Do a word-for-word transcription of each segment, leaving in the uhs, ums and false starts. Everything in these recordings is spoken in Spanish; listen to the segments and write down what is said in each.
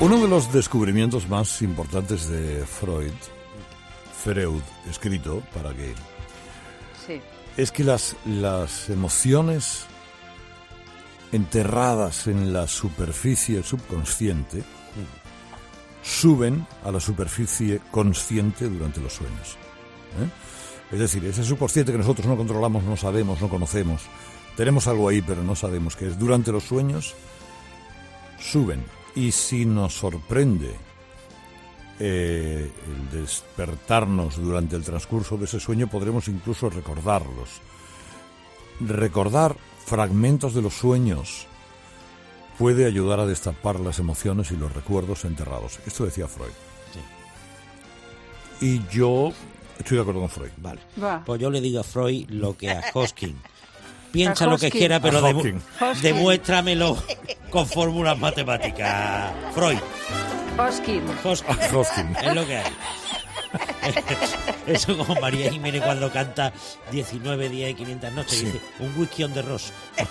Uno de los descubrimientos más importantes de Freud, Freud, escrito para que... Sí. Es que las, las emociones enterradas en la superficie subconsciente suben a la superficie consciente durante los sueños. ¿Eh? Es decir, ese subconsciente que nosotros no controlamos, no sabemos, no conocemos, tenemos algo ahí pero no sabemos qué es, durante los sueños suben. Y si nos sorprende eh, el despertarnos durante el transcurso de ese sueño, podremos incluso recordarlos. Recordar fragmentos de los sueños puede ayudar a destapar las emociones y los recuerdos enterrados. Esto decía Freud. Sí. Y yo estoy de acuerdo con Freud. Vale. Va. Pues yo le digo a Freud lo que a Hoskin. Piensa A lo que Hoskin. quiera, pero A demu- Hawking. Hoskin. demuéstramelo con fórmulas matemáticas. Freud. Hoskin. Hoskin. Hoskin. Es lo que hay. Eso como María Jiménez cuando canta diecinueve días y quinientas noches. Sí. Dice, un whisky on the rocks.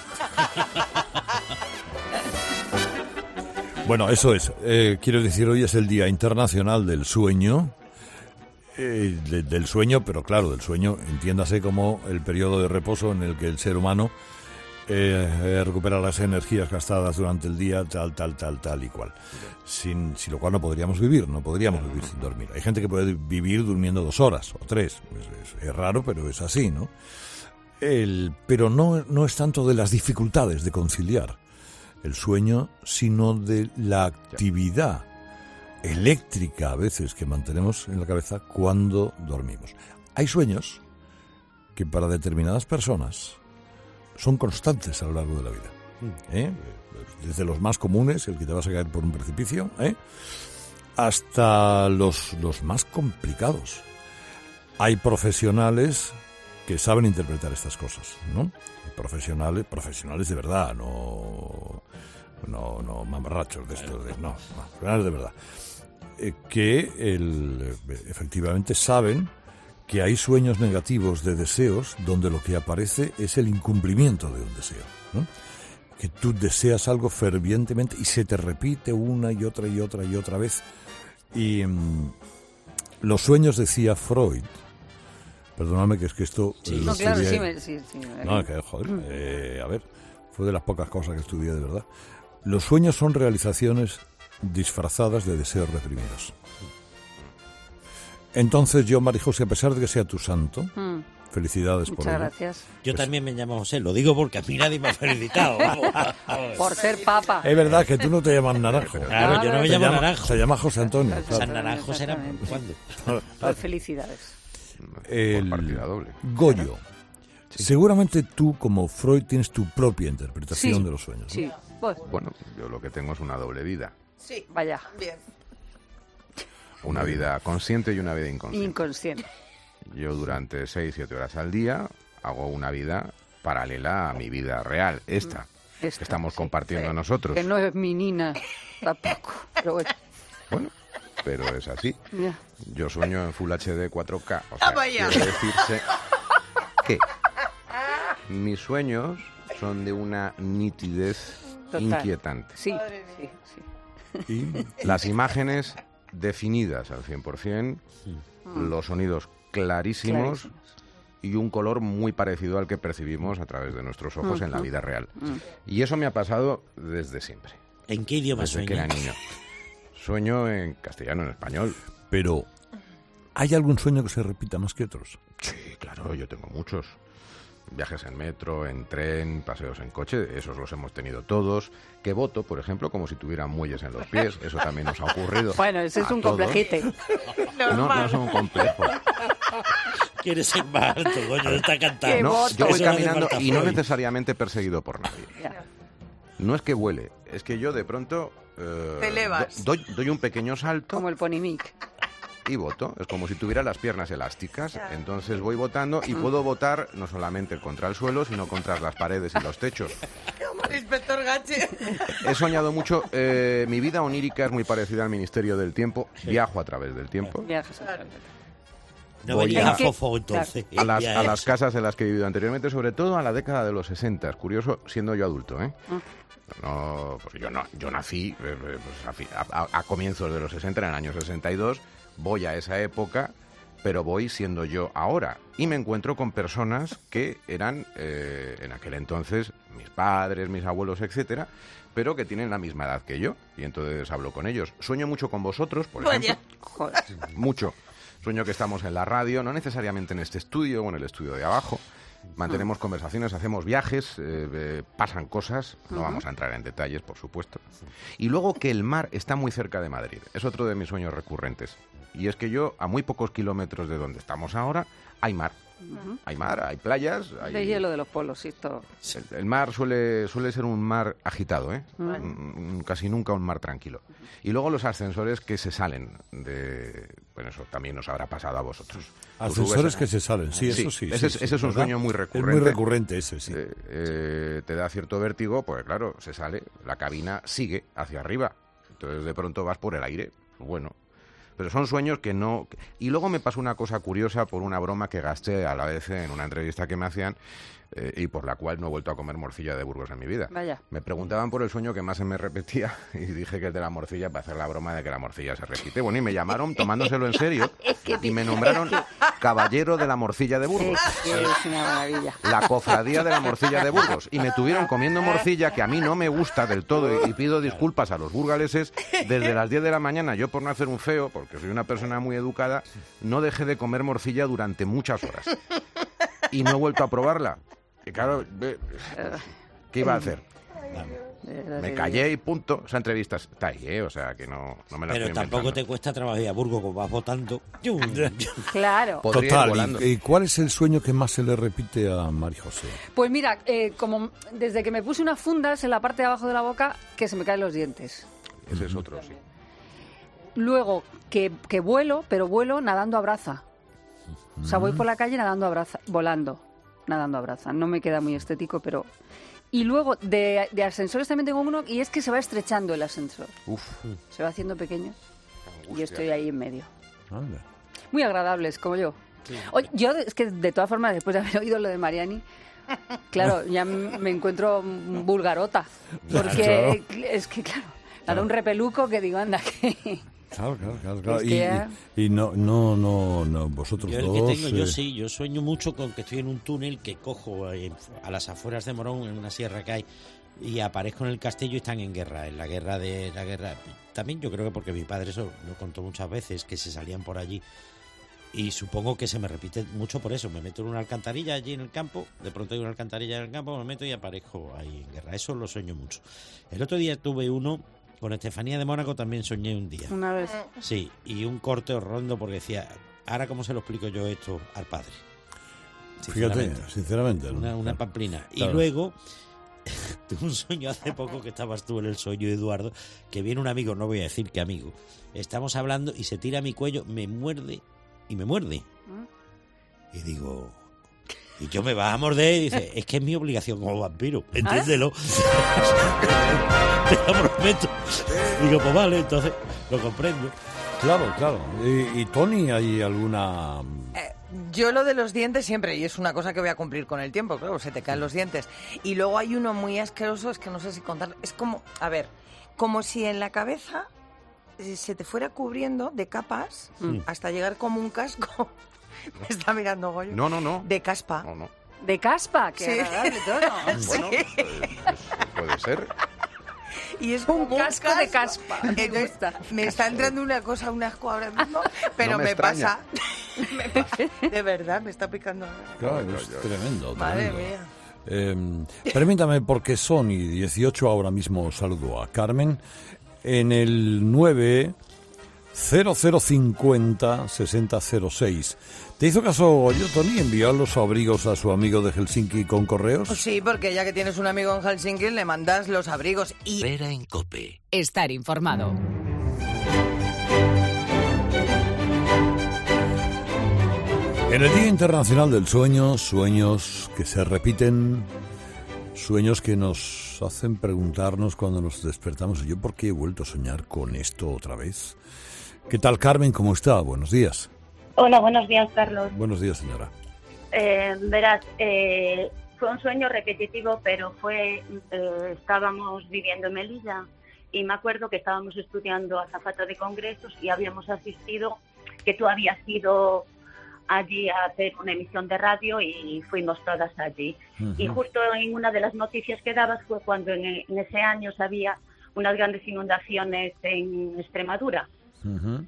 Bueno, eso es. Eh, quiero decir, hoy es el Día Internacional del Sueño. Eh, de- del sueño, pero claro, del sueño, entiéndase como el periodo de reposo en el que el ser humano eh, recupera las energías gastadas durante el día, tal, tal, tal, tal y cual. Sin, sin lo cual no podríamos vivir, no podríamos vivir sin dormir. Hay gente que puede vivir durmiendo dos horas o tres. Es, es- es raro, pero es así, ¿no? El, pero no, no es tanto de las dificultades de conciliar el sueño, sino de la actividad eléctrica a veces que mantenemos en la cabeza cuando dormimos. Hay sueños que para determinadas personas son constantes a lo largo de la vida. ¿eh? Desde los más comunes, el que te vas a caer por un precipicio, ¿eh? hasta los, los más complicados. Hay profesionales que saben interpretar estas cosas, ¿no? Profesionales, profesionales de verdad, no, no, no mamarrachos de estos, de, no, no, profesionales de verdad, eh, que el, efectivamente saben que hay sueños negativos de deseos donde lo que aparece es el incumplimiento de un deseo, ¿no? Que tú deseas algo fervientemente y se te repite una y otra y otra y otra vez. Y mm, los sueños, decía Freud, perdóname que es que esto... Sí. eh, lo No, claro, estudié- sí, me, sí, sí. me- no, es que, joder, eh, a ver, fue de las pocas cosas que estudié de verdad. Los sueños son realizaciones disfrazadas de deseos reprimidos. Entonces yo, María José, a pesar de que sea tu santo, Mm, felicidades por muchas ello. gracias. Yo también me llamo José, lo digo porque a mí nadie me ha felicitado. Vamos. Por ser papa. Es verdad que tú no te llamas Naranjo. Claro, yo no me Se llamo llama- Naranjo. Se llama José Antonio. San claro. San Naranjo será Exactamente. cuándo. Pues felicidades. El Por partida doble. Goyo. Seguramente tú, como Freud, tienes tu propia interpretación Sí, de los sueños, ¿no? Sí, pues Bueno, yo lo que tengo es una doble vida. Sí, vaya, bien. Una vida consciente y una vida inconsciente. inconsciente. Yo durante seis, siete horas al día hago una vida paralela a mi vida real, esta, Esta, que estamos sí. compartiendo nosotros. Que no es mi nina tampoco, pero bueno, Bueno, pero es así. ya. Yo sueño en Full H D cuatro K. O sea, ¡Ah, vaya! quiere decirse que mis sueños son de una nitidez Total. inquietante. Sí, Madre sí, mía. sí. Y Las imágenes definidas al cien por ciento, los sonidos clarísimos, Clarísimos. y un color muy parecido al que percibimos a través de nuestros ojos en la vida real. Mm. Y eso me ha pasado desde siempre, ¿En qué idioma desde que era sueñas? niño. Sueño en castellano, en español. pero ¿hay algún sueño que se repita más que otros? Sí, claro, yo tengo muchos. Viajes en metro, en tren, paseos en coche, esos los hemos tenido todos. Que voto, por ejemplo, como si tuviera muelles en los pies, eso también nos ha ocurrido. Bueno, ese es a un todos. complejite. No, no es un complejo. ¿Quieres ser más alto, coño? Está cantando. Qué No, voto. yo voy Eso no hace caminando falta y no Freud. necesariamente perseguido por nadie. Ya. No es que huele, es que yo de pronto eh, Te elevas. do- doy, doy un pequeño salto Como el Ponimic. y voto. Es como si tuviera las piernas elásticas. Entonces voy votando y puedo votar no solamente contra el suelo, sino contra las paredes y los techos. Como el inspector Gache. He soñado mucho. eh, mi vida onírica es muy parecida al Ministerio del Tiempo. Viajo a través del tiempo. Viajes a través. No Voy venía a- a Fofo entonces. A las, Ya a las es. casas en las que he vivido anteriormente, sobre todo a la década de los sesenta. Es curioso, siendo yo adulto, ¿eh? No, pues yo no, yo nací eh, pues a, fi- a, a comienzos de los sesenta, en el año sesenta y dos, voy a esa época, pero voy siendo yo ahora. Y me encuentro con personas que eran, eh, en aquel entonces, mis padres, mis abuelos, etcétera, pero que tienen la misma edad que yo. Y entonces hablo con ellos. Sueño mucho con vosotros, por ejemplo. Joder. Mucho. Sueño que estamos en la radio, no necesariamente en este estudio o en el estudio de abajo. Mantenemos conversaciones, hacemos viajes, eh, eh, pasan cosas, no Ujú. vamos a entrar en detalles, por supuesto. Y luego que el mar está muy cerca de Madrid, es otro de mis sueños recurrentes. Y es que yo, a muy pocos kilómetros de donde estamos ahora, hay mar. Ujú. Hay mar, hay playas, hay... De hielo de los polos, sí, esto. El, el mar suele, suele ser un mar agitado, ¿eh? Ujú. Un- un- casi nunca un mar tranquilo. Y luego los ascensores que se salen de... Bueno, eso también nos habrá pasado a vosotros. Tú Ascensores subes a- que se salen, sí, Sí, eso sí. ese sí, es- sí, ese es un ¿verdad? sueño muy Es recurrente. muy recurrente ese, sí. Eh, eh, te da cierto vértigo, pues claro, se sale, la cabina sigue hacia arriba. Entonces de pronto vas por el aire. Bueno, pero son sueños que no... Y luego me pasó una cosa curiosa por una broma que gasté a la vez en una entrevista que me hacían eh, y por la cual no he vuelto a comer morcilla de Burgos en mi vida. Vaya. Me preguntaban por el sueño que más se me repetía y dije que es de la morcilla para hacer la broma de que la morcilla se repite. Bueno, y me llamaron tomándoselo en serio y me nombraron caballero de la morcilla de Burgos. Es que es una maravilla. La cofradía de la morcilla de Burgos. Y me tuvieron comiendo morcilla que a mí no me gusta del todo y, y pido disculpas a los burgaleses. Desde las diez de la mañana, yo por no hacer un feo, porque soy una persona muy educada, no dejé de comer morcilla durante muchas horas. Y no he vuelto a probarla. Y claro, ve- ¿qué iba a hacer? De verdad Me que callé y punto. Esa entrevista está ahí, ¿eh? O sea, que no, no me la Pero estoy tampoco inventando. te cuesta trabajar y a Burgos, como vas votando. ¡yum! Claro. Podría ir Total, volando. ¿y, y cuál es el sueño que más se le repite a María José? Pues mira, eh, como desde que me puse unas fundas en la parte de abajo de la boca, que se me caen los dientes. Ese es otro, sí. Luego, que, que vuelo, pero vuelo nadando a braza. O sea, voy por la calle nadando a braza, volando, nadando a braza. No me queda muy estético, pero... Y luego, de, de ascensores también tengo uno, y es que se va estrechando el ascensor. Uf, Se va haciendo pequeño y angustia. estoy ahí en medio. Anda. Muy agradables, como yo. Oye, yo, es que de todas formas, después de haber oído lo de Mariani, claro, ya m- me encuentro vulgarota. Porque es que, claro, dará un repeluco que digo, anda, que... Claro, claro, claro. claro. Es Y, que ya- y- y no, no, no, no, vosotros Yo el dos... que tengo, yo eh, sí, yo sueño mucho con que estoy en un túnel que cojo eh, a las afueras de Morón, en una sierra que hay, y aparezco en el castillo y están en guerra, en la guerra de la guerra. También yo creo que porque mi padre eso lo contó muchas veces, que se salían por allí. Y supongo que se me repite mucho por eso. Me meto en una alcantarilla allí en el campo, de pronto hay una alcantarilla en el campo, me meto y aparezco ahí en guerra. Eso lo sueño mucho. El otro día tuve uno, con Estefanía de Mónaco también soñé un día. Una vez... Sí, y un corte horrendo porque decía, ahora cómo se lo explico yo esto al padre. Fíjate, Sinceramente. sinceramente. ¿no? Una, una Claro. pamplina. Claro. Y luego tuve un sueño hace poco que estabas tú en el sueño, Eduardo, que viene un amigo, no voy a decir qué amigo. Estamos hablando y se tira a mi cuello, me muerde y me muerde. Y digo, y yo me vas a morder y dice, es que es mi obligación como vampiro, entiéndelo. Te lo prometo. Digo, pues vale, entonces lo comprendo. Claro, claro. Y, y Tony, ¿hay alguna...? Eh, yo lo de los dientes siempre, y es una cosa que voy a cumplir con el tiempo, claro, se te caen los dientes. Y luego hay uno muy asqueroso, es que no sé si contarlo. Es como, a ver, como si en la cabeza eh, se te fuera cubriendo de capas Mm. hasta llegar como un casco. Me está mirando Goyo. No, no, no. De caspa. No, no. De caspa, qué Sí. agradable todo. Bueno, eh, pues, puede ser. Y es Un como casco de caspa. Me Entonces, gusta. me está entrando una cosa, un asco ahora mismo, pero No me me, extraña. pasa. Me pasa. De verdad, me está picando. Claro, Ay, es ay, ay. tremendo, Madre tremendo. mía. Eh, permítame, porque son y dieciocho, ahora mismo saludo a Carmen en el nueve cero cero cincuenta sesenta cero seis. ¿Te hizo caso yo, Tony, enviar los abrigos a su amigo de Helsinki con correos? Sí, porque ya que tienes un amigo en Helsinki, le mandas los abrigos y... Herrera en COPE. Estar informado. En el Día Internacional del Sueño, sueños que se repiten, sueños que nos hacen preguntarnos cuando nos despertamos, ¿yo por qué he vuelto a soñar con esto otra vez? ¿Qué tal, Carmen? ¿Cómo está? Buenos días. Hola, buenos días, Carlos. Buenos días, señora. Eh, verás, eh, fue un sueño repetitivo, pero fue eh, estábamos viviendo en Melilla y me acuerdo que estábamos estudiando azafata de congresos y habíamos asistido, que tú habías ido allí a hacer una emisión de radio y fuimos todas allí. Uh-huh. Y justo en una de las noticias que dabas fue cuando en, en ese año había unas grandes inundaciones en Extremadura. Uh-huh.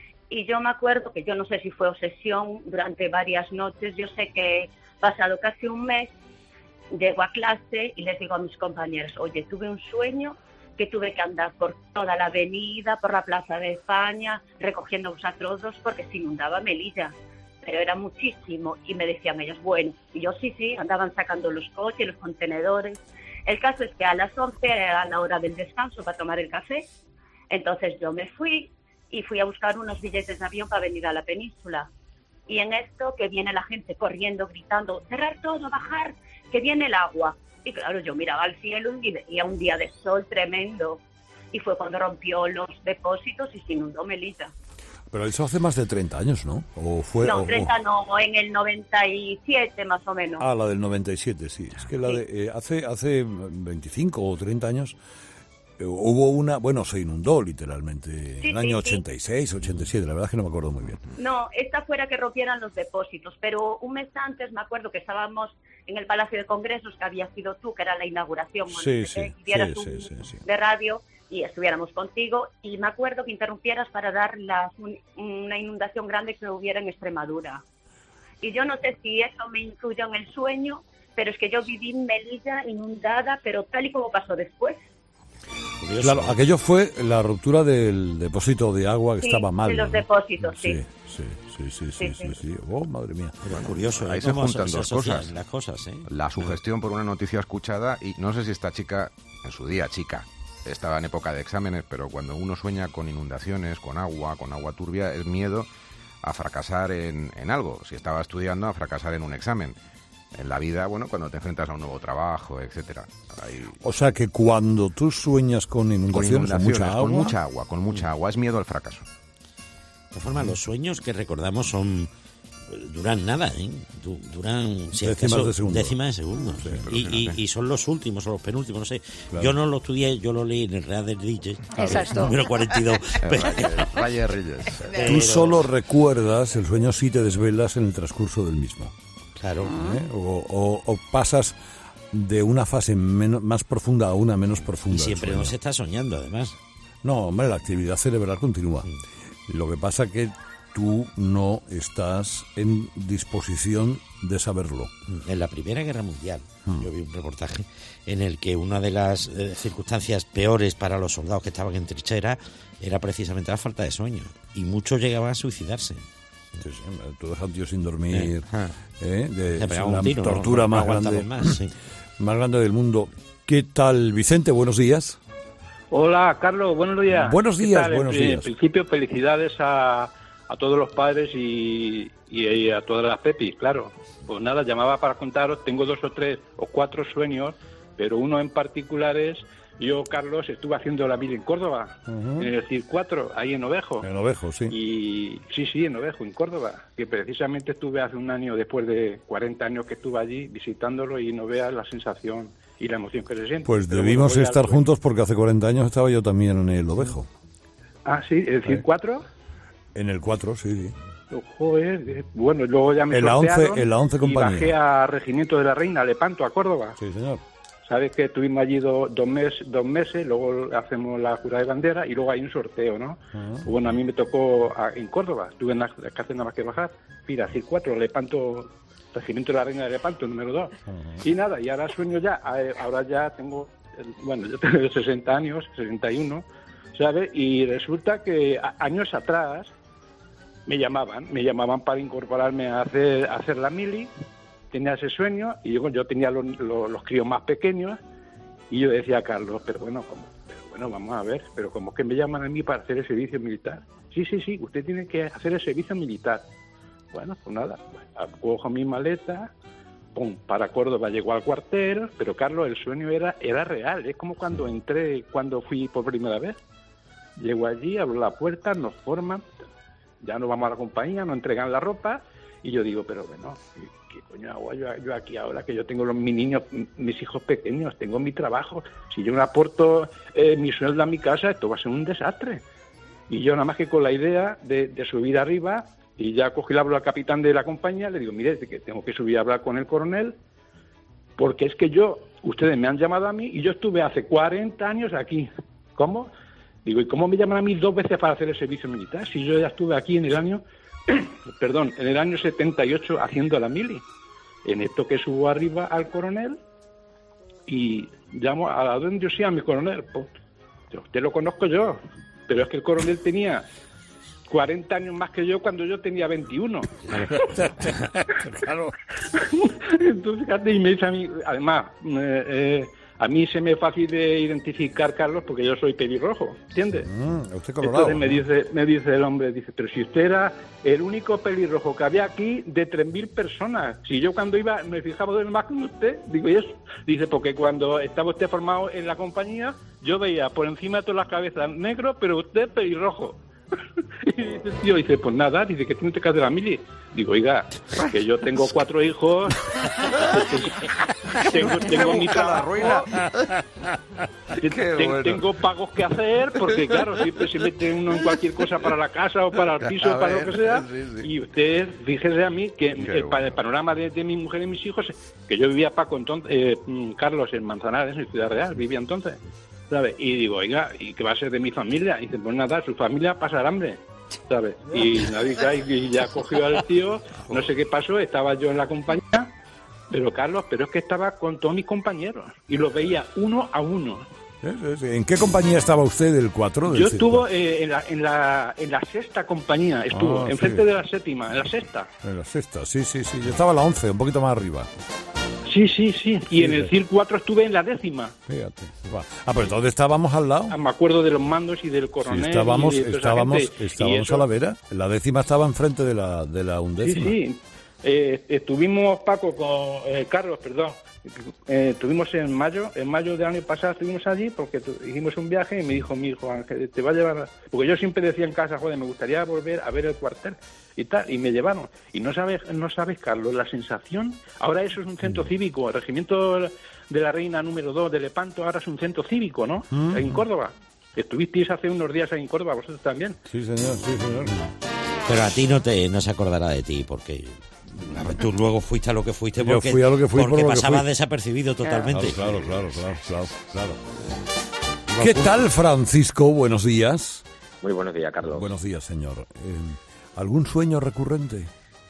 Y yo me acuerdo que yo no sé si fue obsesión durante varias noches, yo sé que pasado casi un mes llego a clase y les digo a mis compañeros, oye, tuve un sueño que tuve que andar por toda la avenida, por la Plaza de España, recogiendo a todos porque se inundaba Melilla, pero era muchísimo. Y me decían ellos, bueno, y yo sí, sí, andaban sacando los coches, los contenedores. El caso es que a las once era la hora del descanso para tomar el café, entonces yo me fui y fui a buscar unos billetes de avión para venir a la península. Y en esto que viene la gente corriendo, gritando, cerrar todo, bajar, que viene el agua. Y claro, yo miraba al cielo y veía un día de sol tremendo. Y fue cuando rompió los depósitos y se inundó Melilla. Pero eso hace más de treinta años, ¿no? ¿O fue, no, o, treinta no, en el noventa y siete más o menos. Ah, la del noventa y siete, sí. Es que la sí. de eh, hace, hace veinticinco o treinta años eh, hubo una... Bueno, se inundó literalmente sí, en el año sí, ochenta y seis, sí. ochenta y siete, la verdad es que no me acuerdo muy bien. No, esta fuera que rompieran los depósitos, pero un mes antes me acuerdo que estábamos en el Palacio de Congresos, que había sido tú, que era la inauguración, sí, no sí, sé, y vieras sí, un, sí, sí, sí. de radio y estuviéramos contigo, y me acuerdo que interrumpieras para dar las, un, una inundación grande que hubiera en Extremadura. Y yo no sé si eso me influyó en el sueño, pero es que yo viví en Melilla inundada, pero tal y como pasó después. Claro, aquello fue la ruptura del depósito de agua que sí, estaba mal. de los ¿no? depósitos, sí. Sí, sí, sí, sí, sí, sí, sí. Oh, madre mía. Pero curioso, ahí se juntan se dos cosas. Las cosas ¿eh? La sugestión por una noticia escuchada y no sé si esta chica, en su día chica, estaba en época de exámenes, pero cuando uno sueña con inundaciones, con agua, con agua turbia, es miedo a fracasar en, en algo. Si estaba estudiando, a fracasar en un examen. En la vida, bueno, cuando te enfrentas a un nuevo trabajo, etcétera. Ahí... O sea que cuando tú sueñas con inundaciones, con, inundaciones, con mucha agua, con mucha agua, con mucha agua, es miedo al fracaso. De todas formas, los sueños que recordamos son duran nada, ¿eh? Duran si décimas, acaso, de segundo. décimas de segundo. Sí, y, y, y son los últimos, o los penúltimos, no sé. Claro. Yo no lo estudié, yo lo leí en el Real del Digest, exacto, número cuarenta y dos. Raya Reyes. Pero... Tú solo recuerdas el sueño si te desvelas en el transcurso del mismo. Claro. ¿Eh? O, o, o pasas de una fase menos, más profunda a una menos profunda. Y siempre no se está soñando, además. No, hombre, la actividad cerebral continúa. Mm. Lo que pasa que tú no estás en disposición de saberlo. En la Primera Guerra Mundial, mm. yo vi un reportaje en el que una de las eh, circunstancias peores para los soldados que estaban en trinchera era precisamente la falta de sueño. Y muchos llegaban a suicidarse. Sí, sí, tú dejas tío sin dormir, eh, eh, de, es la tiro, tortura no, no, más no grande, más, sí. más grande del mundo. ¿Qué tal, Vicente? Buenos días. Hola, Carlos. Buenos días. Buenos días, buenos en, días. En principio, felicidades a, a todos los padres y, y, y a todas las pepis, claro. Pues nada, llamaba para contaros. Tengo dos o tres o cuatro sueños, pero uno en particular es... Yo, Carlos, estuve haciendo la mili en Córdoba, uh-huh. en el CIR cuatro, ahí en Ovejo. En Ovejo, sí. Y sí, sí, en Ovejo, en Córdoba, que precisamente estuve hace un año, después de cuarenta años que estuve allí, visitándolo, y no veas la sensación y la emoción que se siente. Pues pero debimos bueno, estar juntos porque hace cuarenta años estaba yo también en el Ovejo. Ah, sí, ¿el CIR cuatro? En el cuatro, sí, sí. Oh, joder, bueno, luego ya me en la once, en la once compañía. Y bajé a Regimiento de la Reina, Lepanto, a Córdoba. Sí, señor. Sabes que estuvimos allí do, dos, mes, dos meses, luego hacemos la jurada de bandera y luego hay un sorteo, ¿no? Uh-huh. Bueno, a mí me tocó a, en Córdoba, estuve en la casa nada más que bajar. Mira, CIR cuatro, Lepanto, Regimiento de la Reina de Lepanto, número dos. Uh-huh. Y nada, y ahora sueño ya, ahora ya tengo, bueno, yo tengo sesenta años, sesenta y uno, ¿sabes? Y resulta que a, años atrás me llamaban, me llamaban para incorporarme a hacer, a hacer la mili. Tenía ese sueño y yo, yo tenía los, los, los críos más pequeños y yo decía a Carlos, pero bueno, ¿cómo? Pero bueno, vamos a ver, pero ¿cómo es que me llaman a mí para hacer el servicio militar? Sí, sí, sí, usted tiene que hacer el servicio militar. Bueno, pues nada, cojo mi maleta, pum, para Córdoba, llego al cuartel, pero Carlos, el sueño era, era real, es como cuando entré, cuando fui por primera vez. Llego allí, abro la puerta, nos forman, ya nos vamos a la compañía, nos entregan la ropa. Y yo digo, pero bueno, ¿qué coño hago yo, yo aquí ahora que yo tengo los, mis niños, mis hijos pequeños, tengo mi trabajo? Si yo no aporto eh, mi sueldo a mi casa, esto va a ser un desastre. Y yo nada más que con la idea de, de subir arriba, y ya cogí el hablo al capitán de la compañía, le digo, mire, que tengo que subir a hablar con el coronel, porque es que yo, ustedes me han llamado a mí y yo estuve hace cuarenta años aquí. ¿Cómo? Digo, ¿y cómo me llaman a mí dos veces para hacer el servicio militar? Si yo ya estuve aquí en el año, perdón, en el año setenta y ocho haciendo la mili. En esto que subo arriba al coronel y llamo a donde yo sea mi coronel. Pues, usted lo conozco yo, pero es que el coronel tenía cuarenta años más que yo cuando yo tenía veintiuno. Claro. Entonces, fíjate, y me dice a mí, además, eh, eh, a mí se me es fácil de identificar, Carlos, porque yo soy pelirrojo, ¿entiendes? Mm, usted colorado. Entonces me dice, me dice el hombre, dice, pero si usted era el único pelirrojo que había aquí de tres mil personas, si yo cuando iba me fijaba de más que usted, digo, ¿y eso? Dice, porque cuando estaba usted formado en la compañía, yo veía por encima de todas las cabezas negro, pero usted pelirrojo. Y dice el tío, dice, pues nada, dice que tiene que hacer la mili. Digo, oiga, que yo tengo cuatro hijos, tengo, tengo mi trabajo, ten, bueno. tengo pagos que hacer, porque claro, siempre se mete uno en cualquier cosa para la casa o para el piso, A para ver, lo que sea, sí, sí. y usted, fíjese a mí, que el, bueno. pa- el panorama de, de mi mujer y mis hijos, que yo vivía, Paco, entonces, eh, Carlos, en Manzanares, en Ciudad Real, vivía entonces, ¿sabes? Y digo, oiga, ¿y qué va a ser de mi familia? Y dice, pues nada, su familia pasará hambre, ¿sabes? Y nadie cae, y ya cogió al tío, no sé qué pasó, estaba yo en la compañía, pero Carlos, pero es que estaba con todos mis compañeros, y los veía uno a uno. Sí, sí, sí. ¿En qué compañía estaba usted del cuatro? Yo estuve eh, en, la, en, la, en la sexta compañía, estuvo, Ah, enfrente sí. de la séptima, en la sexta. En la sexta, sí, sí, sí. Yo estaba en la once, un poquito más arriba. Sí, sí, sí, y Sí, en el sí. C I R cuatro estuve en la décima. Fíjate. Va. Ah, pero entonces estábamos al lado. Ah, me acuerdo de los mandos y del Sí, coronel. estábamos y de toda esa estábamos, gente. Y estábamos eso- a la vera. La décima estaba enfrente de la, de la Sí, undécima. sí. Eh, estuvimos, Paco, con eh, Carlos, perdón. Eh, estuvimos en mayo, en mayo del año pasado estuvimos allí porque tu- hicimos un viaje y me dijo mi hijo Ángel, te va a llevar, a-". porque yo siempre decía en casa, joder, me gustaría volver a ver el cuartel y tal, y me llevaron. Y no sabes, no sabes, Carlos, la sensación, ahora eso es un centro cívico, el regimiento de la Reina número dos de Lepanto ahora es un centro cívico, ¿no? Mm. En Córdoba. Estuvisteis hace unos días ahí en Córdoba, vosotros también. Sí, señor, sí, señor. Pero a ti no te no se acordará de ti, porque a ver, tú luego fuiste a lo que fuiste Yo porque, fui a lo que fui por porque lo que pasabas fui. desapercibido totalmente. Claro, claro, claro, claro, claro, claro. ¿Qué tal, Francisco? Buenos días. Muy buenos días, Carlos. Buenos días, señor. Eh, ¿Algún sueño recurrente?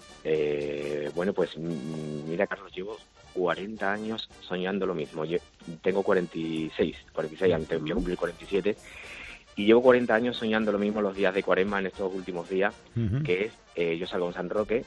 Eh, bueno, pues mm, mira, Carlos, llevo cuarenta años soñando lo mismo. Yo tengo cuarenta y seis, cuarenta y seis años, voy a cumplir cuarenta y siete. Y llevo cuarenta años soñando lo mismo los días de Cuaresma en estos últimos días, Ujú. que es, eh, yo salgo en San Roque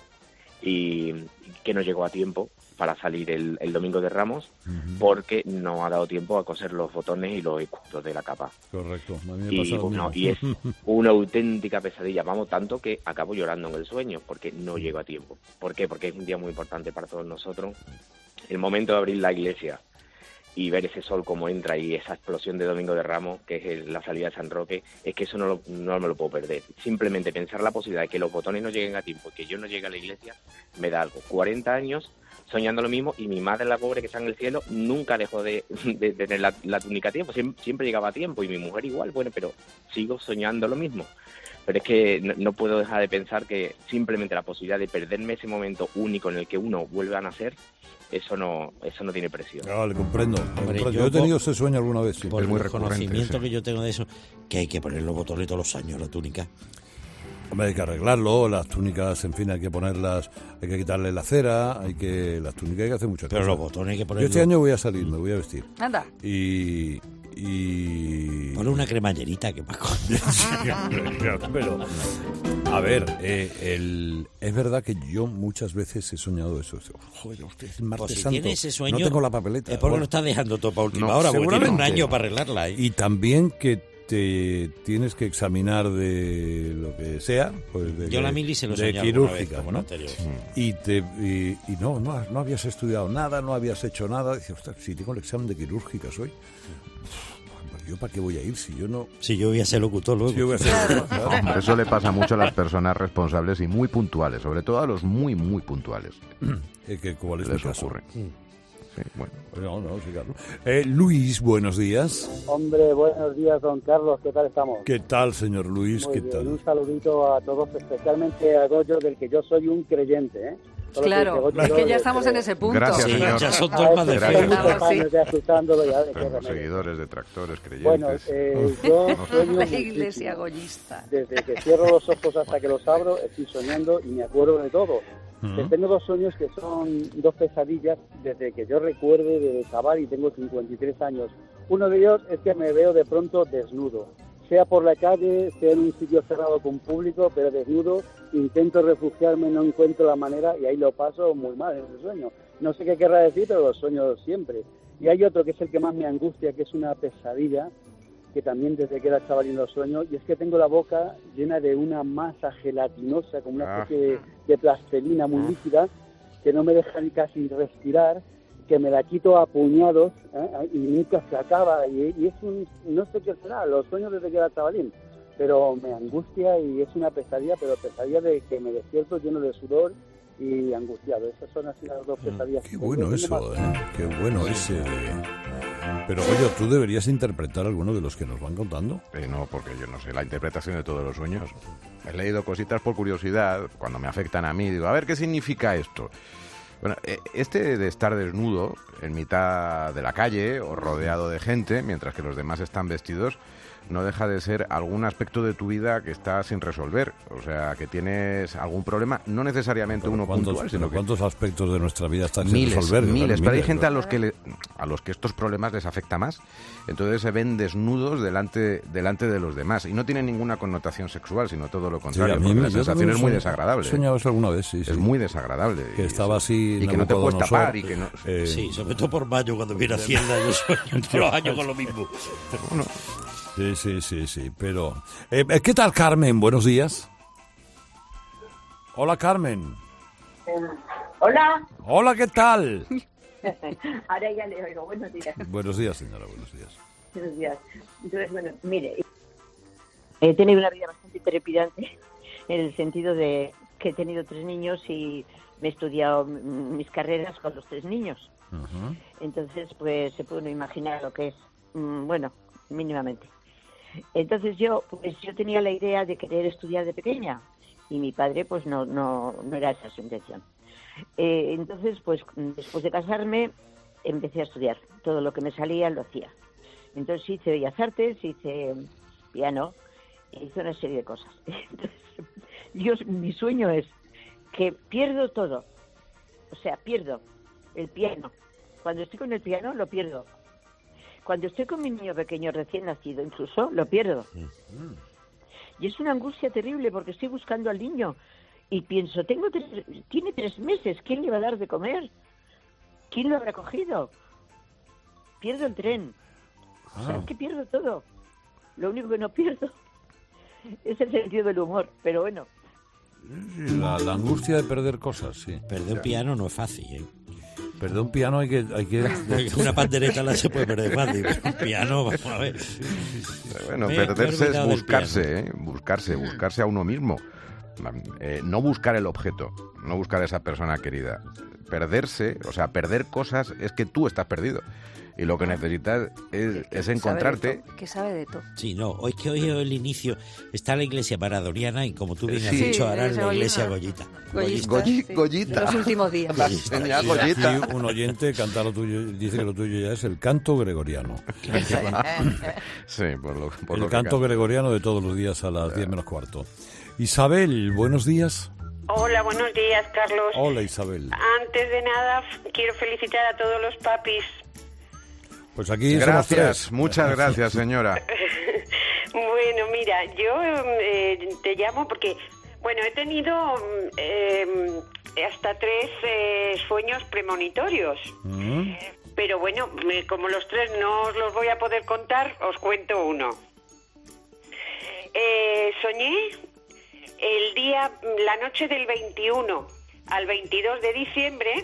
y que no llegó a tiempo para salir el, el domingo de Ramos, Ujú. porque no ha dado tiempo a coser los botones y los escudos de la capa. Correcto. A mí me Y, pasa lo bueno, mismo. y es una auténtica pesadilla, vamos, tanto que acabo llorando en el sueño porque no llego a tiempo. ¿Por qué? Porque es un día muy importante para todos nosotros. El momento de abrir la iglesia y ver ese sol como entra y esa explosión de Domingo de Ramos, que es el- la salida de San Roque, es que eso no, lo, no me lo puedo perder. Simplemente pensar la posibilidad de que los botones no lleguen a tiempo y que yo no llegue a la iglesia, me da algo. cuarenta años soñando lo mismo y mi madre, la pobre que está en el cielo, nunca dejó de, de tener la, la túnica a tiempo, siempre, siempre llegaba a tiempo y mi mujer igual, bueno, pero sigo soñando lo mismo. Pero es que no, no puedo dejar de pensar que simplemente la posibilidad de perderme ese momento único en el que uno vuelve a nacer, eso no eso no tiene precio. Ah, le comprendo. le Hombre, comprendo. yo Yo he tenido por- ese sueño alguna vez, sí. Por Es muy el recurrente, conocimiento sí. que yo tengo de eso, que hay que poner los botones todos los años a la túnica. Hombre, hay que arreglarlo, las túnicas, en fin, hay que ponerlas, hay que quitarle la cera, hay que, las túnicas hay que hacer muchas Pero cosas. los botones hay que Yo ponerlos. este año voy a salir, me voy a vestir. Anda. Y... y... Ponle una cremallerita que más con... Pero, a ver, eh, el, es verdad que yo muchas veces he soñado eso. Joder, usted es martes Pues si santo, tiene ese sueño, no tengo la papeleta. es porque Bueno, lo está dejando todo para última No, hora, porque tiene un seguramente. año para arreglarla. ¿eh? Y también que te tienes que examinar de lo que sea, pues de, Yo la mili se lo de soñé alguna vez, quirúrgica, como ¿no? la anterior. Y, te, y, y no, no, no habías estudiado nada, no habías hecho nada. Dices, ostras, si tengo el examen de quirúrgica hoy. ¿yo para qué voy a ir si yo no...? Si yo voy a ser locutor luego. Si yo voy a ser locutor, claro. Eso le pasa mucho a las personas responsables y muy puntuales, sobre todo a los muy, muy puntuales. Eh, que, ¿Cuál es Les tu caso? ocurre. Sí, bueno. No, no, sí, Carlos. Eh, Luis, buenos días. Hombre, buenos días, don Carlos, ¿qué tal estamos? ¿Qué tal, señor Luis? Muy ¿Qué bien, tal? un saludito a todos, especialmente a Goyo, del que yo soy un creyente, ¿eh? Solo Claro, que Goyo es que yo ya le estamos creo. en ese punto. Gracias, Sí, señor. ya son A dogmas de eso fe. tengo muchos Estamos, sí. años ya asustándolo, ya, qué Tenemos remedio. seguidores, detractores, creyentes. Bueno, eh, yo sueño La muchísimo. iglesia goyista. Desde que cierro los ojos hasta que los abro, estoy soñando y me acuerdo de todo. Ujú. Tengo dos sueños que son dos pesadillas desde que yo recuerde de chaval y tengo cincuenta y tres años. Uno de ellos es que me veo de pronto desnudo, sea por la calle, sea en un sitio cerrado con público, pero desnudo, intento refugiarme, no encuentro la manera y ahí lo paso muy mal en el sueño. No sé qué querrá decir, pero los sueño siempre. Y hay otro que es el que más me angustia, que es una pesadilla, que también desde que era chaval y lo sueño, y es que tengo la boca llena de una masa gelatinosa, como una Ah. especie de, de plastelina muy líquida, que no me deja ni casi respirar, que me la quito a puñados, ¿eh? Y nunca se acaba, y, y es un, no sé qué será, lo sueño desde que era chavalín, pero me angustia y es una pesadilla, pero pesadilla de que me despierto lleno de sudor y angustiado. Esas son así las dos pesadillas. Qué que bueno tengo. eso, ¿eh? Qué bueno ese de... Pero, oye, ¿tú deberías interpretar alguno de los que nos van contando? Eh, no, porque yo no sé la interpretación de todos los sueños. He leído cositas por curiosidad, cuando me afectan a mí, digo, a ver, ¿qué significa esto? Bueno, eh, este de estar desnudo en mitad de la calle o rodeado de gente, mientras que los demás están vestidos, no deja de ser algún aspecto de tu vida que está sin resolver. O sea, que tienes algún problema, no necesariamente Pero uno ¿cuántos, puntual, sino pero que... ¿Cuántos aspectos de nuestra vida están sin Miles, resolver? miles, pero hay gente a ¿no? los que le- a los que estos problemas les afecta más. Entonces se ven desnudos delante delante de los demás y no tienen ninguna connotación sexual, sino todo lo Sí, contrario. a mí porque me- la yo sensación también es muy soñ- desagradable. He soñado eso alguna vez, sí, sí. Es muy desagradable. Que Y estaba eso- así... y que no te puedes Nabucodonosor, tapar y que no. eh, Sí, sobre todo por mayo, cuando viene Hacienda, yo sueño todos los años con lo mismo. Bueno, Sí, sí, sí, sí, pero... Eh, ¿Qué tal, Carmen? Buenos días. Hola, Carmen. Hola. Hola, ¿qué tal? Ahora ya le oigo. Buenos días. Buenos días, señora, buenos días. Buenos días. Entonces, bueno, mire, he tenido una vida bastante trepidante en el sentido de que he tenido tres niños y me he estudiado mm, mis carreras con los tres niños. Ujú. Entonces, pues se puede uno imaginar lo que es, mm, bueno, mínimamente. Entonces yo, pues yo tenía la idea de querer estudiar de pequeña y mi padre, pues no, no, no era esa su intención. Eh, entonces, pues después de casarme, empecé a estudiar. Todo lo que me salía lo hacía. Entonces hice Bellas Artes, hice piano, hice una serie de cosas. Entonces, yo, mi sueño es que pierdo todo. O sea, pierdo el piano. Cuando estoy con el piano, lo pierdo. Cuando estoy con mi niño pequeño recién nacido, incluso, lo pierdo. Y es una angustia terrible porque estoy buscando al niño y pienso, tengo tres, tiene tres meses, ¿quién le va a dar de comer? ¿Quién lo habrá cogido? Pierdo el tren. O sea, Ah. es que pierdo todo. Lo único que no pierdo es el sentido del humor, pero bueno. Sí, La, la angustia de perder cosas, sí. Perder un piano no es fácil, ¿eh? Perder un piano hay que... Hay que... Una pandereta la se puede perder fácil, pero un piano, vamos a ver. bueno, Me- me he perderse es olvidado del buscarse, ¿eh? Buscarse, buscarse a uno mismo. Eh, no buscar el objeto, no buscar a esa persona querida. Perderse, o sea, perder cosas es que tú estás perdido. Y lo que necesitas es, es encontrarte. Que sabe de todo. Sí, no, hoy que hoy es el inicio, está la iglesia maradoniana y como tú bien has Sí. dicho, ahora Sí, es la iglesia Goyita. Goyita. Goyista, Goyi- sí. Goyita. De los últimos días. La señora Y Goyita. aquí un oyente canta lo tuyo, dice que lo tuyo ya es el canto gregoriano. Sí, por lo, por El lo que canto ca- gregoriano de todos los días a las diez menos cuarto. Isabel, buenos días. Hola, buenos días, Carlos. Hola, Isabel. Antes de nada, f- quiero felicitar a todos los papis. Pues aquí somos Gracias, tres. muchas gracias, señora. Bueno, mira, yo eh, te llamo porque, bueno, he tenido mm, eh, hasta tres eh, sueños premonitorios. Mm. Pero bueno, me- como los tres no os los voy a poder contar, os cuento uno. Eh, soñé el día, la noche del veintiuno al veintidós de diciembre,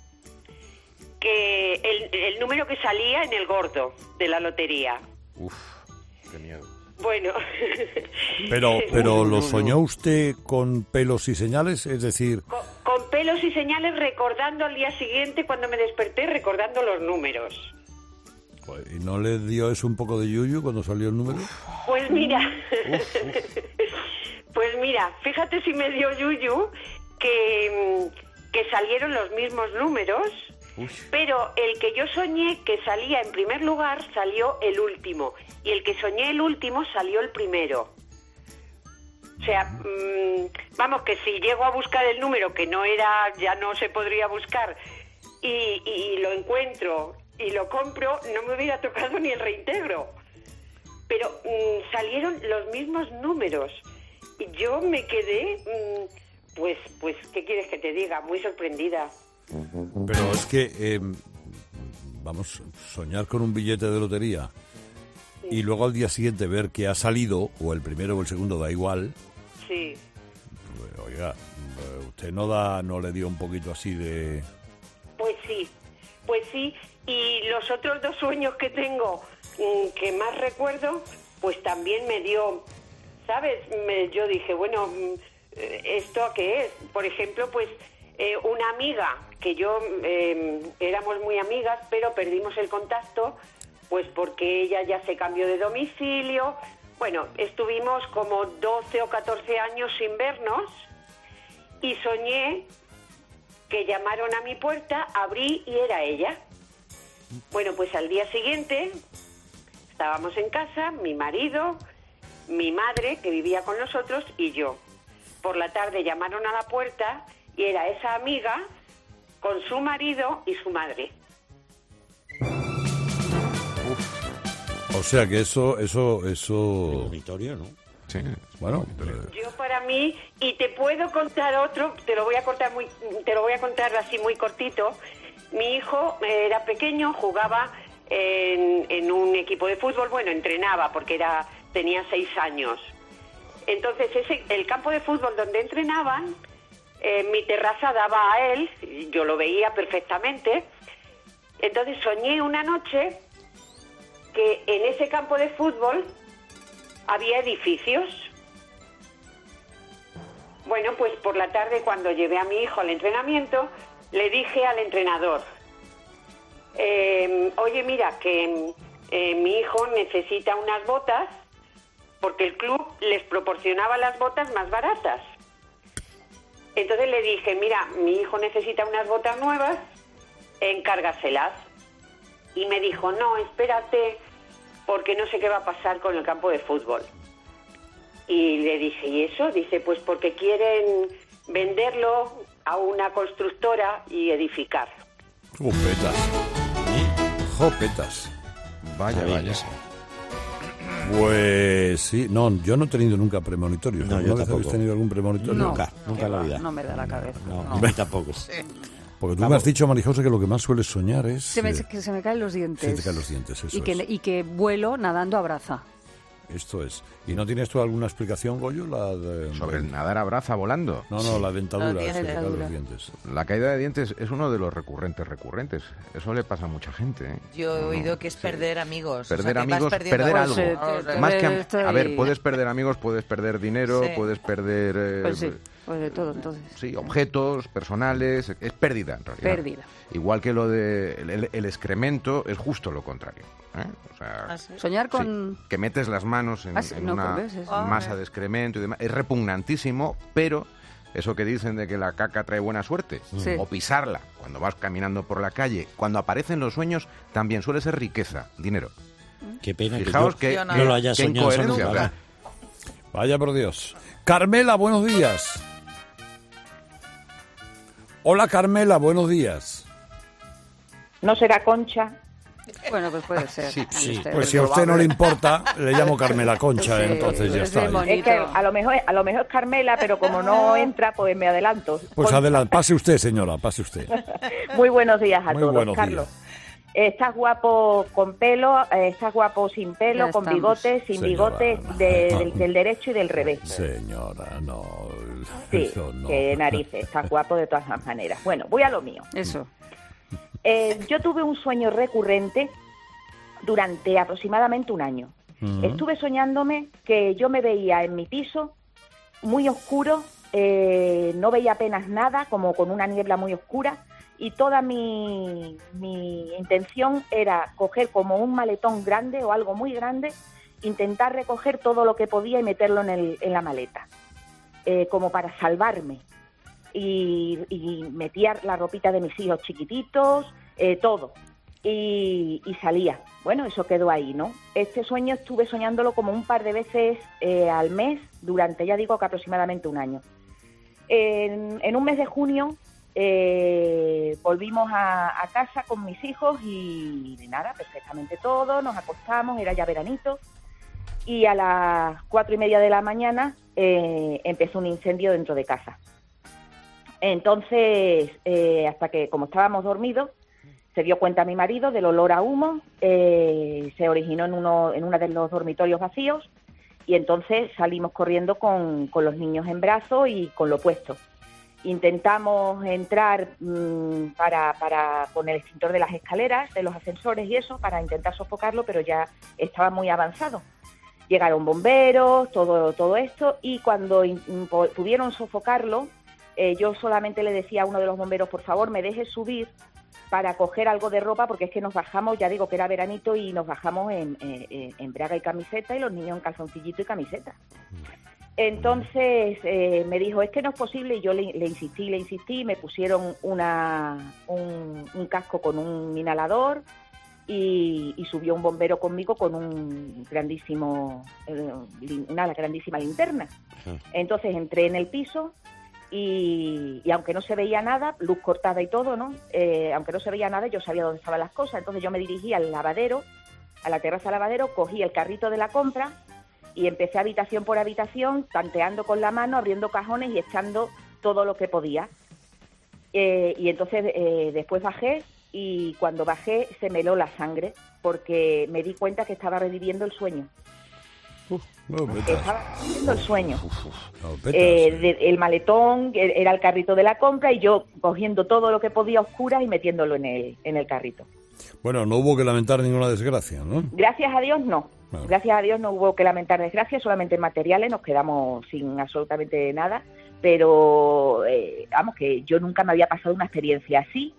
que el, el número que salía en el gordo de la lotería. Uf. Qué miedo. Bueno. Pero, pero ¿lo soñó usted con pelos y señales? Es decir... Con, con pelos y señales, recordando al día siguiente, cuando me desperté, recordando los números. ¿Y no le dio eso un poco de yuyu cuando salió el número? Pues mira, pues mira, fíjate si me dio yuyu que, que salieron los mismos números, Uy. pero el que yo soñé que salía en primer lugar salió el último, y el que soñé el último salió el primero. O sea, mmm, vamos, que si llego a buscar el número que no era, ya no se podría buscar, y, y lo encuentro y lo compro, no me hubiera tocado ni el reintegro. Pero mmm, salieron los mismos números. Y yo me quedé, mmm, pues, pues, ¿qué quieres que te diga? Muy sorprendida. Pero es que, eh, vamos, soñar con un billete de lotería sí. y luego al día siguiente ver que ha salido, o el primero o el segundo, da igual. Sí. Pues, oiga, ¿usted no da, no le dio un poquito así de...? Pues sí, pues sí. Y los otros dos sueños que tengo, que más recuerdo, pues también me dio, ¿sabes? Me, yo dije, bueno, ¿esto a qué es? Por ejemplo, pues eh, una amiga, que yo eh, éramos muy amigas, pero perdimos el contacto, pues porque ella ya se cambió de domicilio. Bueno, estuvimos como doce o catorce años sin vernos y soñé que llamaron a mi puerta, abrí y era ella. Bueno, pues al día siguiente estábamos en casa, mi marido, mi madre, que vivía con nosotros, y yo. Por la tarde llamaron a la puerta y era esa amiga con su marido y su madre. Uf. O sea que eso, eso, eso... Dormitorio, ¿no? Sí, bueno. Yo para mí, y te puedo contar otro, te lo voy a contar muy, te lo voy a contar así muy cortito. Mi hijo era pequeño, jugaba en, en un equipo de fútbol, bueno, entrenaba porque era tenía seis años. Entonces ese el campo de fútbol donde entrenaban, eh, mi terraza daba a él, yo lo veía perfectamente. Entonces soñé una noche que en ese campo de fútbol había edificios. Bueno, pues por la tarde, cuando llevé a mi hijo al entrenamiento, le dije al entrenador, eh, oye, mira, que eh, mi hijo necesita unas botas porque el club les proporcionaba las botas más baratas. Entonces le dije, mira, mi hijo necesita unas botas nuevas, encárgaselas. Y me dijo, no, espérate, porque no sé qué va a pasar con el campo de fútbol. Y le dije, ¿y eso? Dice, pues porque quieren venderlo a una constructora y edificar. Jopetas. Jopetas. Vaya, vaya. Pues sí, no, yo no he tenido nunca premonitorios. No, ¿Alguna yo vez habéis tampoco. tenido algún premonitorio? No, Nunca, nunca en la vida. No me da la cabeza. No, no. a mí tampoco. Porque tú me has dicho, Marijosa, que lo que más sueles soñar es... Se me, eh, que se me caen los dientes. Se te caen los dientes, eso y que, es. y que vuelo nadando a braza. Esto es. ¿Y no tienes tú alguna explicación, Goyo? La de... Sobre el nadar a braza volando. No, no, la dentadura, La se te caen dentadura. los dientes. La caída de dientes es uno de los recurrentes recurrentes. Eso le pasa a mucha gente, ¿eh? Yo he No, oído no, que es sí. perder amigos. Perder o sea, que vas amigos, perdiendo perder algo. algo. Vamos, Pues, eh, Más que a, Estoy- a ver, puedes perder amigos, puedes perder dinero, Sí. puedes perder eh, Pues sí, pues de todo entonces. sí, objetos personales, es pérdida en realidad. Pérdida. Igual que lo de el, el- el excremento es justo lo contrario, ¿eh? O sea, ¿Ah, sí? Soñar sí, con... que metes las manos en, Ah, sí, en no, una pues ves, eso. masa Ah, de excremento y demás, es repugnantísimo, pero eso que dicen de que la caca trae buena suerte, Sí. o pisarla cuando vas caminando por la calle, cuando aparecen los sueños, también suele ser riqueza, dinero. Qué pena Fijaos que que, yo no que- lo haya que soñado, eso incoherencia, nunca. ¿verdad? Vaya por Dios. Carmela, buenos días. Hola, Carmela, buenos días. ¿No será Concha? Bueno, pues puede ser. Sí, sí. Usted- Pues si a usted no le importa, le llamo Carmela Concha, Sí, entonces ya es está. bien ahí. bonito. Es que a lo mejor a lo mejor es Carmela, pero como no entra, pues me adelanto. Pues Concha. adelante, pase usted, señora, pase usted. Muy buenos días a Muy todos, buenos Carlos. días. Estás guapo con pelo, eh, estás guapo sin pelo, Ya con estamos. bigote, sin Señora, bigote, no. de- del, del derecho y del revés. Señora, no. Sí, Eso no. que narices, estás guapo de todas las maneras. Bueno, voy a lo mío. Eso. Eh, yo tuve un sueño recurrente durante aproximadamente un año. Uh-huh. Estuve soñándome que yo me veía en mi piso, muy oscuro, eh, no veía apenas nada, como con una niebla muy oscura, y toda mi, mi intención era coger como un maletón grande o algo muy grande, intentar recoger todo lo que podía y meterlo en, el, en la maleta, eh, como para salvarme. Y, y metía la ropita de mis hijos chiquititos, eh, todo, y, y salía. Bueno, eso quedó ahí, ¿no? Este sueño estuve soñándolo como un par de veces eh, al mes, durante, ya digo, que aproximadamente un año. En, en un mes de junio eh, volvimos a, a casa con mis hijos y nada, perfectamente todo, nos acostamos, era ya veranito, y a las cuatro y media de la mañana eh, empezó un incendio dentro de casa. Entonces, eh, hasta que, como estábamos dormidos, se dio cuenta mi marido del olor a humo, eh, se originó en uno, en uno de los dormitorios vacíos, y entonces salimos corriendo con, con los niños en brazos y con lo puesto. Intentamos entrar mmm, para, para con el extintor de las escaleras, de los ascensores y eso, para intentar sofocarlo, pero ya estaba muy avanzado. Llegaron bomberos, todo, todo esto, y cuando in, pudieron sofocarlo, eh, yo solamente le decía a uno de los bomberos, por favor, me deje subir para coger algo de ropa, porque es que nos bajamos, ya digo que era veranito, y nos bajamos en, en, en braga y camiseta, y los niños en calzoncillito y camiseta. Entonces eh, me dijo, es que no es posible, y yo le, le insistí, le insistí, me pusieron una, un, un casco con un inhalador, y, y subió un bombero conmigo con un grandísimo, eh, una grandísima linterna. Entonces entré en el piso, y, y aunque no se veía nada, luz cortada y todo, ¿no? Eh, aunque no se veía nada, yo sabía dónde estaban las cosas. Entonces yo me dirigí al lavadero, a la terraza lavadero, cogí el carrito de la compra y empecé habitación por habitación, tanteando con la mano, abriendo cajones y echando todo lo que podía. Eh, y entonces eh, después bajé, y cuando bajé se me heló la sangre, porque me di cuenta que estaba reviviendo el sueño. Uf, no, estaba reviviendo el sueño. Uf, uf, no, petas, eh, de, el maletón era el carrito de la compra, y yo cogiendo todo lo que podía a oscuras y metiéndolo en el, en el carrito. Bueno, no hubo que lamentar ninguna desgracia, ¿no? Gracias a Dios, no. Claro. Gracias a Dios no hubo que lamentar desgracias, solamente en materiales, nos quedamos sin absolutamente nada, pero eh, vamos, que yo nunca me había pasado una experiencia así.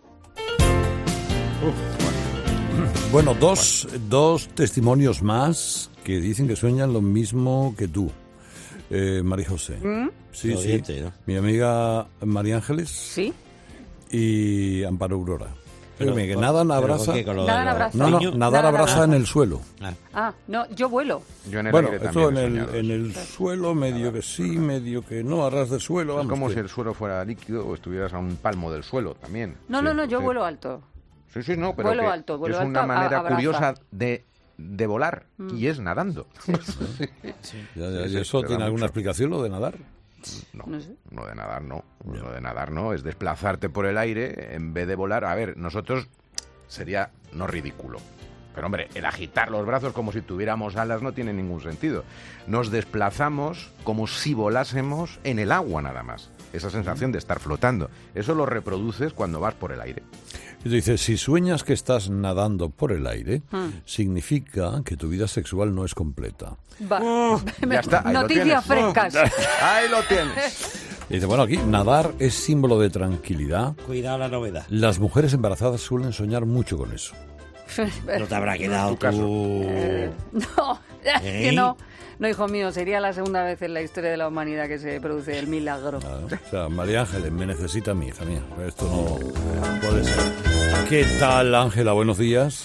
Uf. Bueno, dos, dos testimonios más que dicen que sueñan lo mismo que tú, eh, María José. ¿Mm? Sí, sí. Diente, ¿no? Mi amiga María Ángeles. Sí. Y Amparo Aurora. Pero, que nadan abraza. Nadan abraza. No, no, nadar Nadan abraza en el suelo. Ah. Ah, no, yo vuelo. Yo en el Bueno, aire eso también en he el, soñado. en el suelo, medio que sí, medio que no, a ras del suelo. Es Vamos, como que- si el suelo fuera líquido o estuvieras a un palmo del suelo también. No, Sí, no, no, yo sí. vuelo alto. Sí, sí, no, pero Vuelo que alto, vuelo es alto, una a- manera abraza. curiosa de, de volar, Mm. y es nadando. Ya, ya, ¿y Sí, eso te da tiene alguna mucho. explicación, lo de nadar? No, No sé. lo de nadar no. Lo de nadar no, es desplazarte por el aire en vez de volar. A ver, nosotros sería no ridículo. Pero hombre, el agitar los brazos como si tuviéramos alas no tiene ningún sentido. Nos desplazamos como si volásemos en el agua nada más. Esa sensación de estar flotando. Eso lo reproduces cuando vas por el aire. Y te dice, si sueñas que estás nadando por el aire, Mm. significa que tu vida sexual no es completa. Va. Ya está, ahí lo Noticias tienes. frescas. Ahí lo tienes. Y dice, bueno, aquí nadar es símbolo de tranquilidad. Cuidado la novedad. Las mujeres embarazadas suelen soñar mucho con eso. No te habrá quedado tu caso. tú. Eh, no, es que ¿Eh? no. No, hijo mío, sería la segunda vez en la historia de la humanidad que se produce el milagro. Claro. O sea, María Ángeles, me necesita a mí, hija mía. Esto no puede ser. ¿Qué tal, Ángela? Buenos días.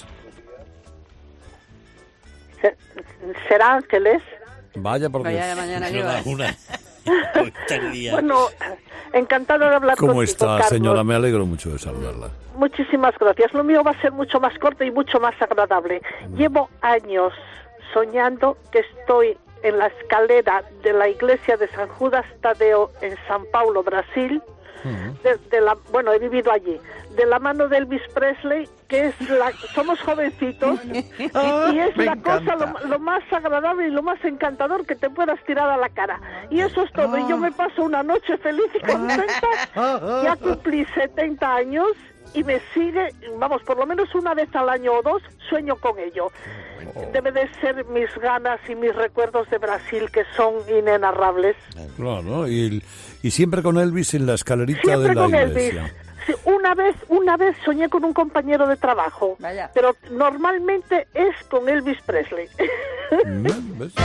¿Será Ángeles? Vaya por Vaya Dios. de mañana No que da vas. una. Este día. Bueno, encantado de hablar ¿Cómo contigo, está, Carlos. señora? Me alegro mucho de saludarla. Muchísimas gracias. Lo mío va a ser mucho más corto y mucho más agradable. Llevo años soñando que estoy en la escalera de la iglesia de San Judas Tadeo en San Paulo, Brasil. De, de la, bueno, he vivido allí. De la mano de Elvis Presley que es la, somos jovencitos y, y es la cosa lo, lo más agradable y lo más encantador que te puedas tirar a la cara. Y eso es todo. Y yo me paso una noche feliz y contenta. Ya cumplí setenta años y me sigue, vamos, por lo menos una vez al año o dos, sueño con ello. Debe de ser mis ganas y mis recuerdos de Brasil, que son inenarrables. Claro, y, y siempre con Elvis en la escalerita Siempre de la con iglesia. Elvis. Sí, una vez, una vez soñé con un compañero de trabajo, Vaya. pero normalmente es con Elvis Presley. Mm, ¿ves?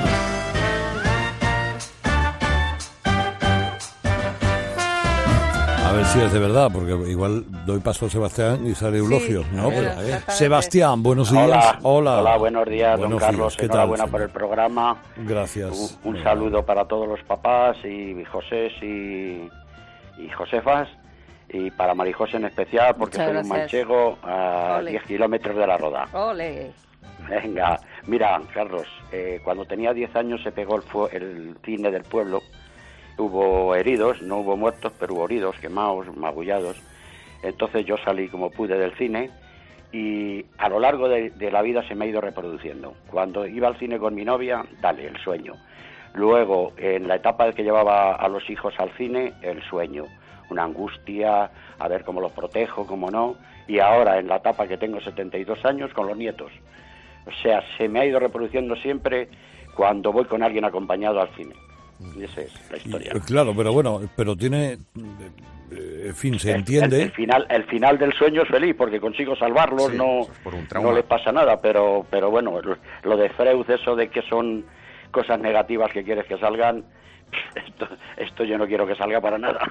A ver si es de verdad, porque igual doy paso a Sebastián y sale Eulogio, ¿no? a ver, Pero, exactamente. Sebastián, buenos días. Hola, Hola, hola, buenos días, Buenos don Carlos. días, ¿qué tal, Enhorabuena señor? por el programa. Gracias. Un, un saludo para todos los papás y José y, y Josefas, y para Marijose en especial, porque Muchas soy un gracias. manchego a Ole. diez kilómetros de la Roda. Ole. Venga, mira, Carlos, eh, cuando tenía diez años se pegó el, fu- el cine del pueblo. Hubo heridos, no hubo muertos, pero hubo heridos, quemados, magullados. Entonces yo salí como pude del cine y a lo largo de, de la vida se me ha ido reproduciendo. Cuando iba al cine con mi novia, dale, el sueño. Luego, en la etapa de que llevaba a los hijos al cine, el sueño. Una angustia, a ver cómo los protejo, cómo no. Y ahora, en la etapa que tengo setenta y dos años, con los nietos. O sea, se me ha ido reproduciendo siempre cuando voy con alguien acompañado al cine. Y esa es la historia. Eh, Claro, pero bueno, pero tiene, eh, en fin, se El- entiende. El, el final, el final del sueño es feliz porque consigo salvarlos, Sí, no, pues por un trauma. no le pasa nada, pero, pero bueno, lo, lo de Freud, eso de que son cosas negativas que quieres que salgan, esto, esto yo no quiero que salga para nada.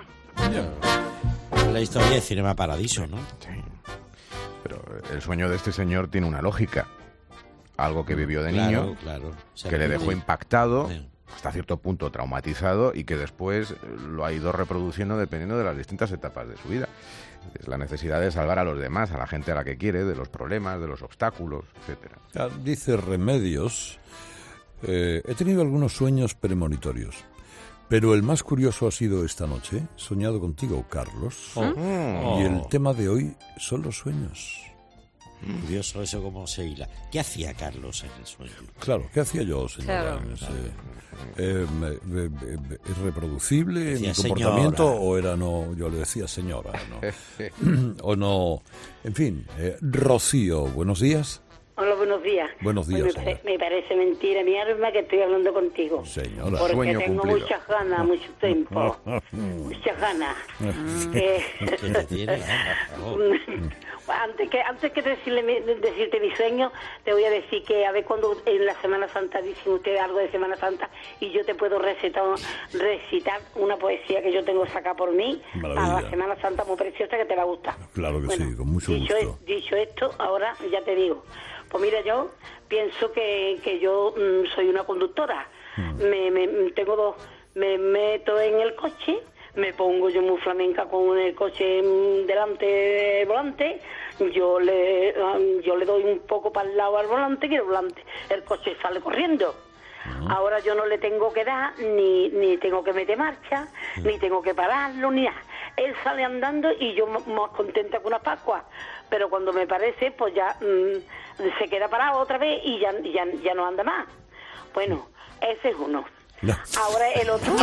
La historia de Cinema Paradiso, ¿no? Sí. Pero el sueño de este señor tiene una lógica. Algo que vivió de Claro, niño, claro. O sea, que le que- dejó impactado, Sí. hasta cierto punto traumatizado, y que después lo ha ido reproduciendo dependiendo de las distintas etapas de su vida. Es la necesidad de salvar a los demás, a la gente a la que quiere, de los problemas, de los obstáculos, etcétera. Ah, Dice Remedios, eh, he tenido algunos sueños premonitorios, pero el más curioso ha sido esta noche, he soñado contigo, Carlos, Oh. y el tema de hoy son los sueños. Curioso eso cómo se hila. ¿Qué hacía Carlos en el sueño? Claro, ¿qué hacía yo, señora? Claro. en ese, eh, me- me- me- ¿Es reproducible Decía, mi comportamiento "Señora". o era no? Yo le decía señora, ¿no? O no. En fin, eh, Rocío, buenos días. Hola, buenos días. Buenos días, Pues me, señora. pare- me parece mentira, mi alma, que estoy hablando contigo. Señora. Porque Sueño tengo cumplido. muchas ganas, mucho tiempo. Muchas ganas. Eh, ¿Qué te tiene? Oh. antes que antes que decirle, mi- decirte mi sueño, te voy a decir que a ver cuando en la Semana Santa dicen ustedes algo de Semana Santa y yo te puedo recitar, recitar una poesía que yo tengo sacada por mí Maravilla. para la Semana Santa muy preciosa que te va a gustar. Claro que Bueno, sí, con mucho dicho, gusto. es- dicho esto, ahora ya te digo. Pues mira, yo pienso que, que yo mm, soy una conductora. Mm. Me, me tengo dos, me meto en el coche, me pongo yo muy flamenca con el coche mm, delante del volante, yo le um, yo le doy un poco para el lado al volante y el volante, el coche sale corriendo. Ahora yo no le tengo que dar, ni, ni tengo que meter marcha, ni tengo que pararlo, ni nada. Él sale andando y yo m- más contenta que una Pascua. Pero cuando me parece, pues ya mm, se queda parado otra vez y ya, ya, ya no anda más. Bueno, ese es uno. No. Ahora el otro,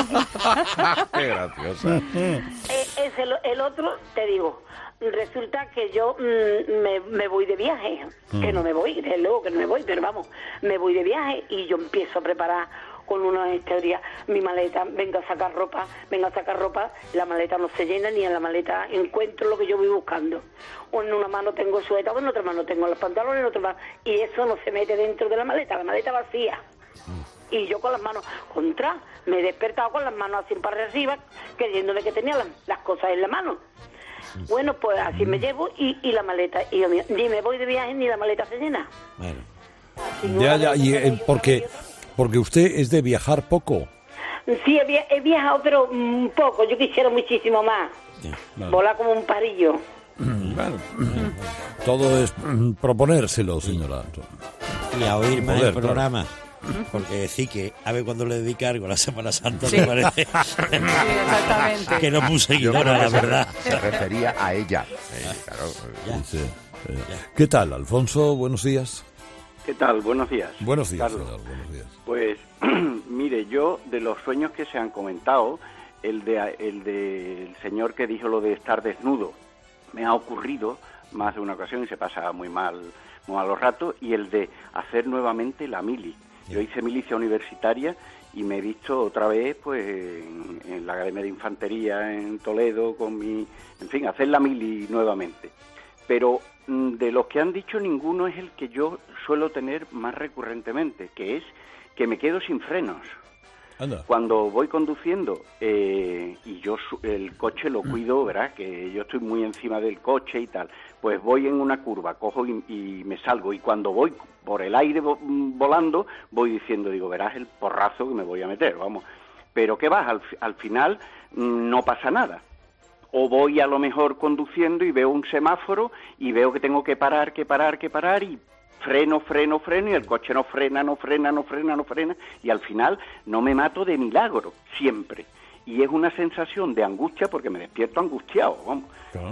Qué graciosa. eh, es el, el otro, te digo, resulta que yo mm, me, me voy de viaje, que no me voy, desde luego que no me voy, pero vamos, me voy de viaje y yo empiezo a preparar con una teoría mi maleta, vengo a sacar ropa, vengo a sacar ropa, la maleta no se llena ni en la maleta encuentro lo que yo voy buscando. O en una mano tengo suéter, o en otra mano tengo los pantalones, en otra mano, y eso no se mete dentro de la maleta, la maleta vacía. Y yo con las manos contra, me he despertado con las manos así para arriba, creyéndome que tenía las, las cosas en la mano. Bueno, pues así me llevo y, y la maleta, y yo, ni me voy de viaje ni la maleta se llena. Bueno, Ya, ya, y, eh, porque, porque usted es de viajar poco. Sí, he, via- he viajado, pero un poco, yo quisiera muchísimo más. Claro. Volar como un parillo. Bueno, todo es mm, proponérselo, señora. y a oír más Joder, el claro. programa. Porque decir que a ver cuando le dedica algo a la Semana Santa Sí. me parece exactamente. que no puse Yo guitarra, creo la que se- verdad. Se refería a ella. Eh, claro, Ya. Sí. ¿Qué tal, Alfonso? Buenos días. ¿Qué tal? Buenos días. Buenos días, Carlos. señor, buenos días. Pues, mire, yo de los sueños que se han comentado, el de el del señor que dijo lo de estar desnudo, me ha ocurrido más de una ocasión y se pasa muy mal, muy malos ratos, y el de hacer nuevamente la mili. Yo hice milicia universitaria y me he visto otra vez pues en, en la Academia de Infantería en Toledo con mi, en fin, hacer la mili nuevamente. Pero de los que han dicho, ninguno es el que yo suelo tener más recurrentemente, que es que me quedo sin frenos. Anda. Cuando voy conduciendo eh, y yo su- el coche lo cuido, ¿verdad? Que yo estoy muy encima del coche y tal. Pues voy en una curva, cojo y, y me salgo. Y cuando voy por el aire vo- volando, voy diciendo, digo, verás el porrazo que me voy a meter, vamos. Pero ¿qué vas? Al, fi- al final mm, no pasa nada. O voy a lo mejor conduciendo y veo un semáforo y veo que tengo que parar, que parar, que parar y freno, freno, freno y el coche no frena, no frena, no frena, no frena y al final no me mato de milagro, siempre. Y es una sensación de angustia porque me despierto angustiado, vamos.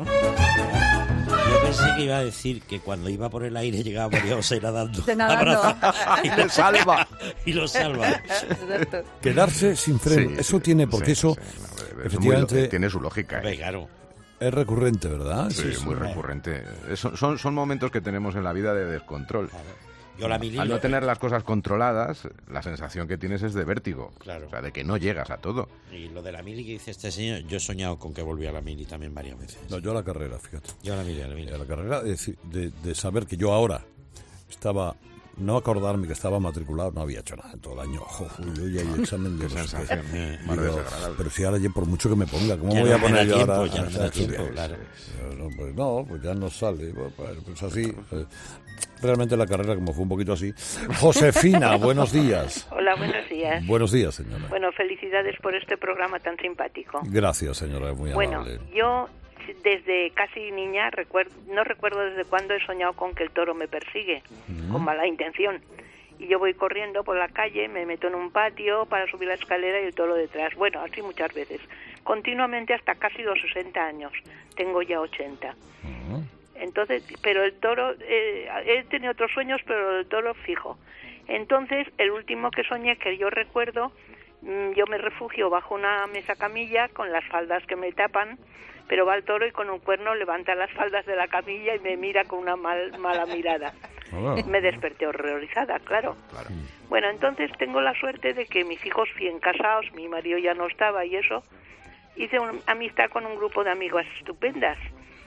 Yo pensé que iba a decir que cuando iba por el aire llegaba María José nadando. De nadando. abrazada, y Le salva. Y lo salva. Quedarse sin freno, Sí, eso sí, tiene, porque sí, eso sí, no, es muy efectivamente lo- tiene su lógica. ¿eh? Claro. es recurrente, ¿verdad? Sí, muy recurrente. Eso- son, son momentos que tenemos en la vida de descontrol. Yo la mili Al lo- no tener las cosas controladas, la sensación que tienes es de vértigo. Claro. O sea, de que no llegas a todo. Y lo de la mili que dice este señor, yo he soñado con que volvía a la mili también varias veces. No, yo a la carrera, fíjate. Yo a la mili, a la mili. A la carrera, es decir, de, de saber que yo ahora estaba, no acordarme que estaba matriculado, no había hecho nada en todo el año. Ojo, yo ya hay examen de Qué no sé sensación, qué. más Digo, desagradable. pero si ahora, ya por mucho que me ponga, ¿cómo Ya voy no a me poner da yo tiempo, ahora? ya no me da a estudiar? tiempo, claro. No, pues no, pues ya no sale. Pues, pues así, eh, realmente la carrera como fue un poquito así. Josefina, buenos días. Hola, buenos días. Buenos días, señora. Bueno, felicidades por este programa tan simpático. Gracias, señora, muy Bueno, amable. yo desde casi niña, recuerdo, no recuerdo desde cuándo he soñado con que el toro me persigue, con mala intención. Y yo voy corriendo por la calle, me meto en un patio para subir la escalera y el toro detrás. Bueno, así muchas veces. Continuamente hasta casi los sesenta años. Tengo ya ochenta. Entonces, pero el toro, eh, he tenido otros sueños, pero el toro fijo. Entonces, el último que soñé, que yo recuerdo, mm, yo me refugio bajo una mesa camilla con las faldas que me tapan, pero va el toro y con un cuerno levanta las faldas de la camilla y me mira con una mal, mala mirada. Oh. Me desperté horrorizada, claro. Bueno, entonces tengo la suerte de que mis hijos bien casados, mi marido ya no estaba y eso, hice una amistad con un grupo de amigas estupendas.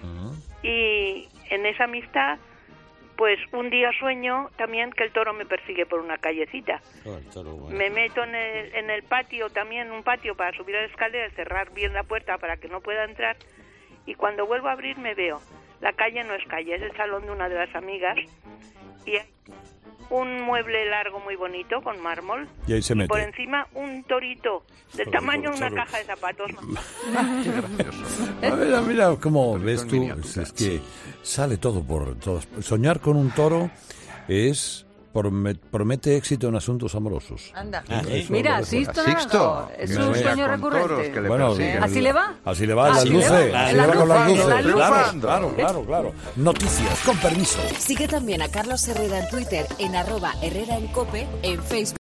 Y en esa amistad, pues un día sueño también que el toro me persigue por una callecita. Oh, el toro, bueno. Me meto en el, en el patio, también un patio para subir a la escalera y cerrar bien la puerta para que no pueda entrar. Y cuando vuelvo a abrir me veo. La calle no es calle, es el salón de una de las amigas. Y hay un mueble largo muy bonito con mármol. Y ahí se mete. Por encima un torito del Toro, tamaño de una toro. caja de zapatos. Mira, mira, cómo ves tú, es, es que sale todo por todas. Soñar con un toro es prome- promete éxito en asuntos amorosos. Anda. Eso Mira, es lo que- Sixto Naranjo, es un sueño recurrente. Bueno, ¿Así le va? Así le va, en las Así le luces. va, Así en le la va con las luz, luces. en la luz. Claro, claro, claro, claro. Noticias, con permiso. Sigue también a Carlos Herrera en Twitter en arroba Herrera en Cope, en Facebook.